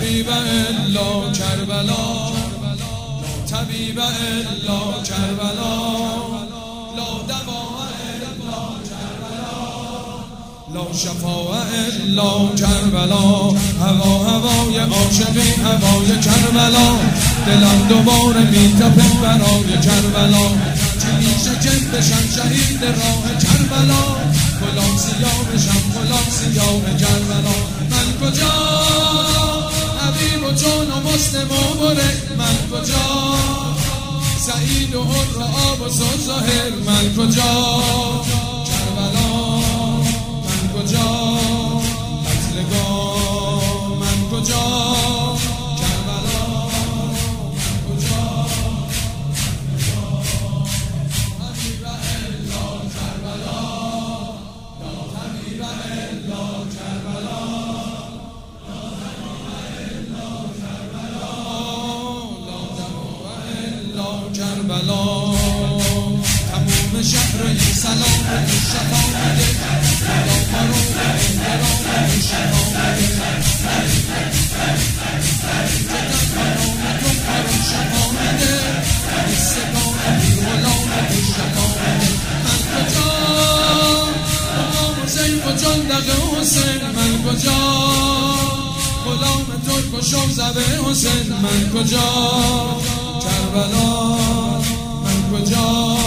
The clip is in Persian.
طبیب الا کربلا، لا طبیب الا کربلا، لا دوا الا کربلا، لا شفا الا کربلا. هوای عاشقی هوای کربلا، دلم دوباره میتپه برای کربلا. چی میشه که بشم شهید راه کربلا، غلام سیاه بشم غلام سیاه کربلا. من کجا حبیب و جان و مسلم و بره، من کجا سعید و حر و آب و ظاهر، من کجا کربلا، من کجا قتلگاه، من کجا کربلا، من کجا حبیب الا کربلا، لا حبیب الا کربلا، لا حبیب الا کربلا، لا دوا الا کربلا. تمام شهر این سلام به شفا میده، خدا ما رو به این درام شفا میده. برام تو برام شفا میده، استقام بی غلام تو شفا میده. من کجا غلام حسین و جان دقه حسین، من کجا غلام ترک و شم زبه حسین، من کجا کربلا، من کجا